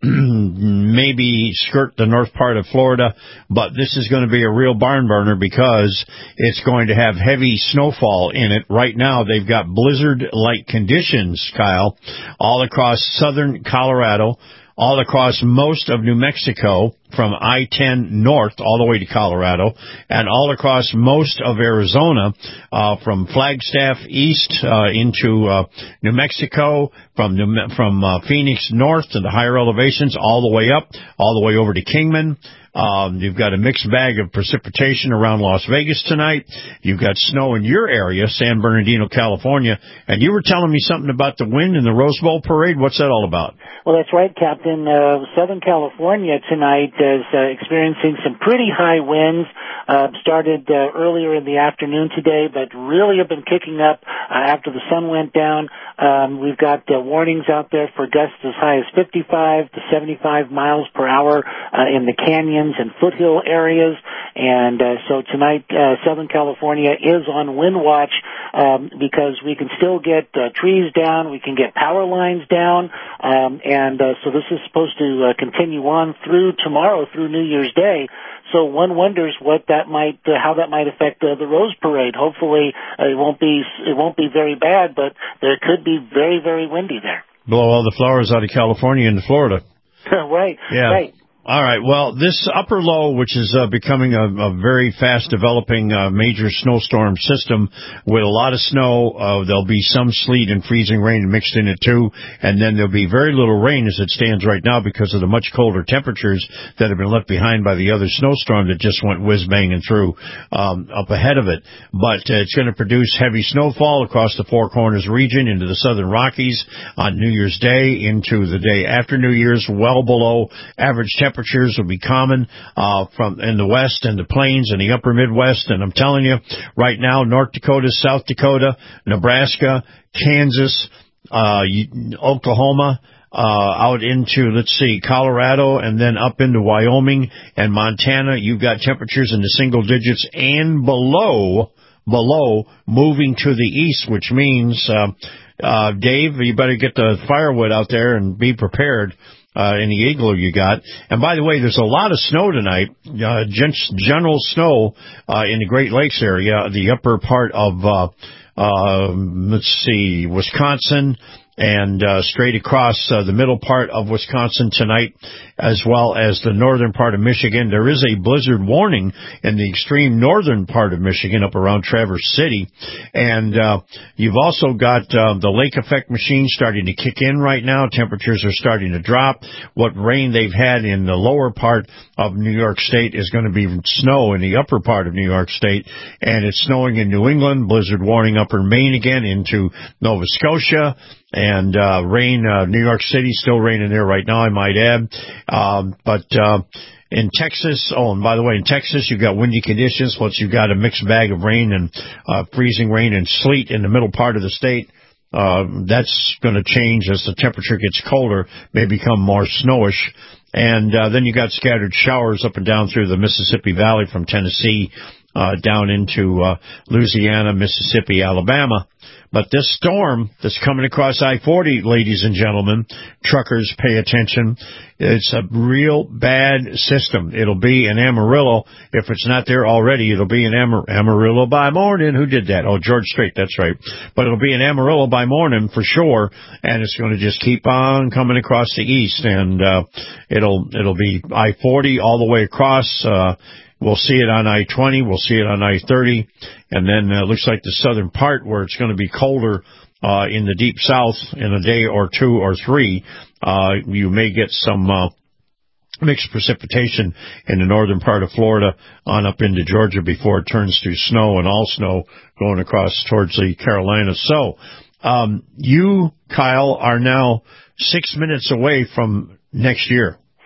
maybe skirt the north part of Florida. But this is going to be a real barn burner because it's going to have heavy snowfall in it. Right now, they've got blizzard-like conditions, Kyle, all across southern Colorado, all across most of New Mexico, from I ten north all the way to Colorado, and all across most of Arizona, uh, from Flagstaff east uh, into uh, New Mexico, from New, from uh, Phoenix north to the higher elevations, all the way up, all the way over to Kingman. Um, you've got a mixed bag of precipitation around Las Vegas tonight. You've got snow in your area, San Bernardino, California. And you were telling me something about the wind in the Rose Bowl parade. What's that all about? Well, that's right, Captain. Uh, Southern California tonight is uh, experiencing some pretty high winds. Uh, started uh, earlier in the afternoon today, but really have been kicking up uh, after the sun went down. Um, we've got uh, warnings out there for gusts as high as fifty-five to seventy-five miles per hour uh, in the canyons and foothill areas. And uh, so tonight, uh, Southern California is on wind watch um, because we can still get uh, trees down, we can get power lines down, um, and uh, so this is supposed to uh, continue on through tomorrow, through New Year's Day. So one wonders what that might, uh, how that might affect uh, the Rose Parade. Hopefully, uh, it won't be, it won't be very bad, but there could be very, very windy there. Blow all the flowers out of California into Florida. right. Yeah. Right. All right. Well, this upper low, which is uh, becoming a, a very fast developing uh, major snowstorm system with a lot of snow, uh, there'll be some sleet and freezing rain mixed in it too, and then there'll be very little rain as it stands right now because of the much colder temperatures that have been left behind by the other snowstorm that just went whiz-banging through um, up ahead of it. But uh, it's going to produce heavy snowfall across the Four Corners region into the southern Rockies on New Year's Day into the day after New Year's, well below average temperatures. Temperatures will be common uh, from in the west and the plains and the upper Midwest. And I'm telling you, right now, North Dakota, South Dakota, Nebraska, Kansas, uh, Oklahoma, uh, out into, let's see, Colorado, and then up into Wyoming and Montana. You've got temperatures in the single digits and below, below, moving to the east, which means, uh, uh, Dave, you better get the firewood out there and be prepared. Uh, in the igloo you got. And by the way, there's a lot of snow tonight, uh, gen- general snow, uh, in the Great Lakes area, the upper part of, uh, uh, let's see, Wisconsin, and uh, straight across uh, the middle part of Wisconsin tonight, as well as the northern part of Michigan. There is a blizzard warning in the extreme northern part of Michigan up around Traverse City. And uh, you've also got uh, the lake effect machine starting to kick in right now. Temperatures are starting to drop. What rain they've had in the lower part of New York State is going to be snow in the upper part of New York State. And it's snowing in New England, blizzard warning upper Maine again into Nova Scotia. And uh rain, uh New York City, still raining there right now, I might add. Um, but uh in Texas, oh, and by the way, in Texas, you've got windy conditions, plus you've got a mixed bag of rain and uh freezing rain and sleet in the middle part of the state. Uh That's going to change as the temperature gets colder, may become more snowish. And uh then you got scattered showers up and down through the Mississippi Valley from Tennessee uh down into uh Louisiana, Mississippi, Alabama. But this storm that's coming across I forty, ladies and gentlemen, truckers, pay attention. It's a real bad system. It'll be in Amarillo. If it's not there already, it'll be in Amar- Amarillo by morning. Who did that? Oh, George Strait, that's right. But it'll be in Amarillo by morning for sure, and it's going to just keep on coming across the east, and uh it'll it'll be I forty all the way across. uh We'll see it on I twenty. We'll see it on I thirty. And then it uh, looks like the southern part where it's going to be colder uh in the deep south in a day or two or three. Uh You may get some uh mixed precipitation in the northern part of Florida on up into Georgia before it turns to snow and all snow going across towards the Carolinas. So um you, Kyle, are now six minutes away from next year.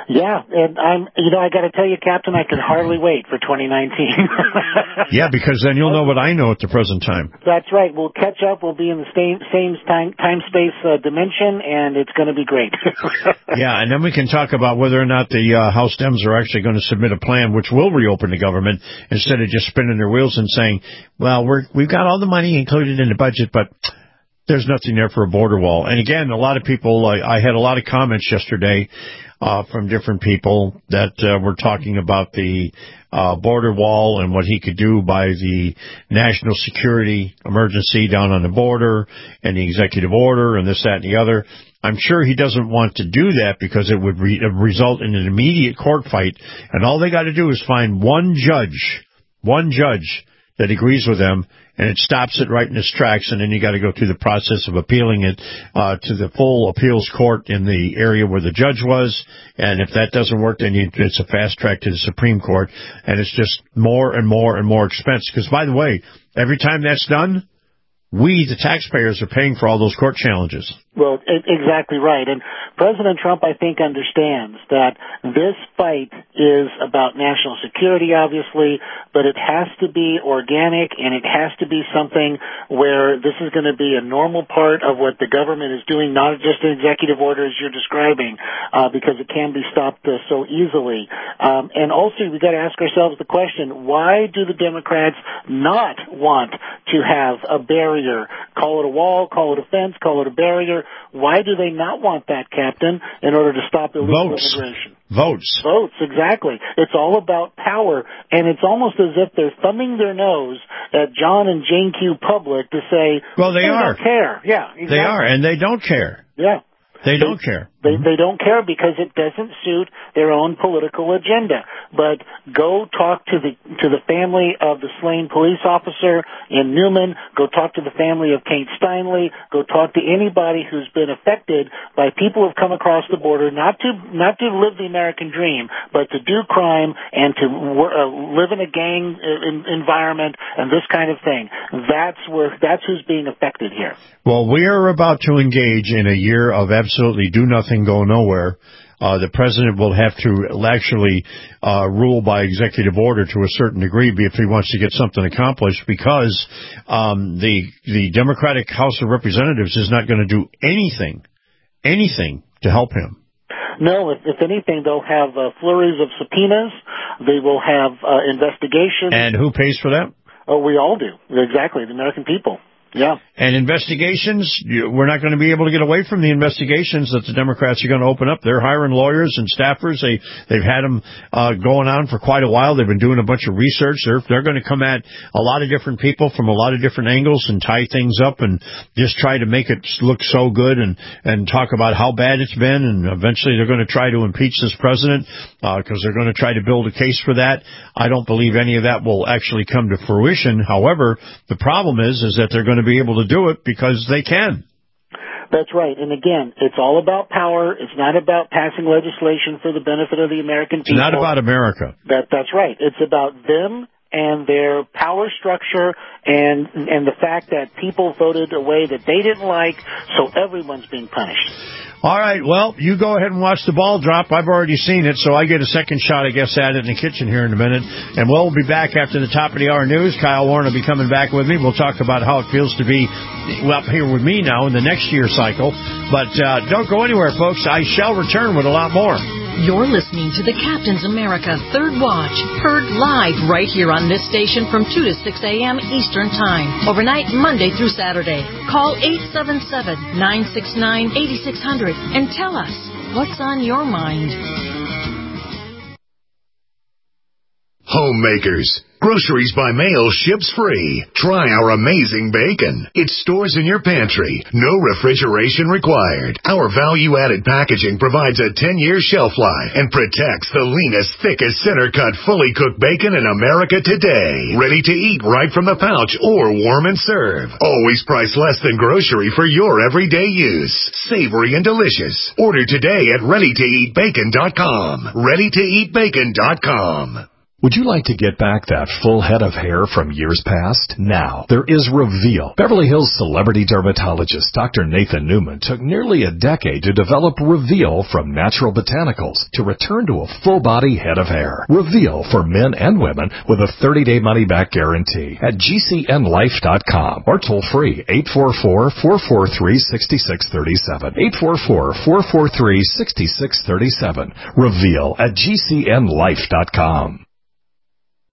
Yeah, and I'm, you know, I got to tell you, Captain, I can hardly wait for twenty nineteen. Yeah, because then you'll know what I know at the present time. That's right. We'll catch up. We'll be in the same same time time space uh, dimension, and it's going to be great. Yeah, and then we can talk about whether or not the uh, House Dems are actually going to submit a plan which will reopen the government instead of just spinning their wheels and saying, "Well, we're we've got all the money included in the budget, but." There's nothing there for a border wall. And again, a lot of people, uh, I had a lot of comments yesterday uh, from different people that uh, were talking about the uh, border wall and what he could do by the national security emergency down on the border and the executive order and this, that, and the other. I'm sure he doesn't want to do that because it would re- result in an immediate court fight. And all they got to do is find one judge, one judge that agrees with them, and it stops it right in its tracks, and then you got to go through the process of appealing it uh, to the full appeals court in the area where the judge was, and if that doesn't work, then you, it's a fast track to the Supreme Court, and it's just more and more and more expense. Because, by the way, every time that's done, we, the taxpayers, are paying for all those court challenges. Well, exactly right. And President Trump, I think, understands that this fight is about national security, obviously, but it has to be organic and it has to be something where this is going to be a normal part of what the government is doing, not just an executive order as you're describing, uh, because it can be stopped uh, so easily. Um, and also, we've got to ask ourselves the question, why do the Democrats not want to have a barrier? Call it a wall, call it a fence, call it a barrier. Why do they not want that, Captain, in order to stop illegal Votes. immigration? Votes. Votes, exactly. It's all about power, and it's almost as if they're thumbing their nose at John and Jane Q. Public to say, well, they, they are. don't care. Yeah, exactly. They are, and they don't care. Yeah. They don't they, care. They, they don't care because it doesn't suit their own political agenda. But go talk to the to the family of the slain police officer in Newman. Go talk to the family of Kate Steinle. Go talk to anybody who's been affected by people who've come across the border, not to not to live the American dream, but to do crime and to uh, live in a gang in, environment and this kind of thing. That's where that's who's being affected here. Well, we are about to engage in a year of absolutely do nothing, go nowhere. Uh, the president will have to actually uh, rule by executive order to a certain degree if he wants to get something accomplished, because um, the the Democratic House of Representatives is not going to do anything, anything to help him. No, if, if anything, they'll have uh, flurries of subpoenas. They will have uh, investigations. And who pays for that? Oh, we all do. Exactly, the American people. Yeah. And investigations, we're not going to be able to get away from the investigations that the Democrats are going to open up. They're hiring lawyers and staffers. They, they've had them uh, going on for quite a while. They've been doing a bunch of research. They're, they're going to come at a lot of different people from a lot of different angles and tie things up and just try to make it look so good and, and talk about how bad it's been. And eventually they're going to try to impeach this president because uh, they're going to try to build a case for that. I don't believe any of that will actually come to fruition. However, the problem is, is that they're going to be able to do it because they can. That's right. And again, it's all about power. It's not about passing legislation for the benefit of the American people. It's not about America. That, that's right. It's about them and their power structure and and the fact that people voted a way that they didn't like, so everyone's being punished. All right, well, you go ahead and watch the ball drop. I've already seen it, so I get a second shot, I guess, at it in the kitchen here in a minute. And we'll be back after the top of the hour news. Kyle Warren will be coming back with me. We'll talk about how it feels to be, well, here with me now in the next year cycle. But uh, don't go anywhere, folks. I shall return with a lot more. You're listening to the Captain's America Third Watch, heard live right here on this station from two to six a.m. Eastern Time, overnight Monday through Saturday. Call eight seven seven, nine six nine, eight six zero zero and tell us what's on your mind. Homemakers. Groceries by mail ships free. Try our amazing bacon. It stores in your pantry. No refrigeration required. Our value-added packaging provides a ten-year shelf life and protects the leanest, thickest, center-cut, fully cooked bacon in America today. Ready to eat right from the pouch or warm and serve. Always priced less than grocery for your everyday use. Savory and delicious. Order today at ready to eat bacon dot com. ready to eat bacon dot com. Would you like to get back that full head of hair from years past? Now, there is Reveal. Beverly Hills celebrity dermatologist Doctor Nathan Newman took nearly a decade to develop Reveal from natural botanicals to return to a full-body head of hair. Reveal for men and women with a thirty-day money-back guarantee at G C N life dot com or toll free eight four four, four four three, six six three seven. eight four four, four four three, six six three seven. Reveal at G C N life dot com.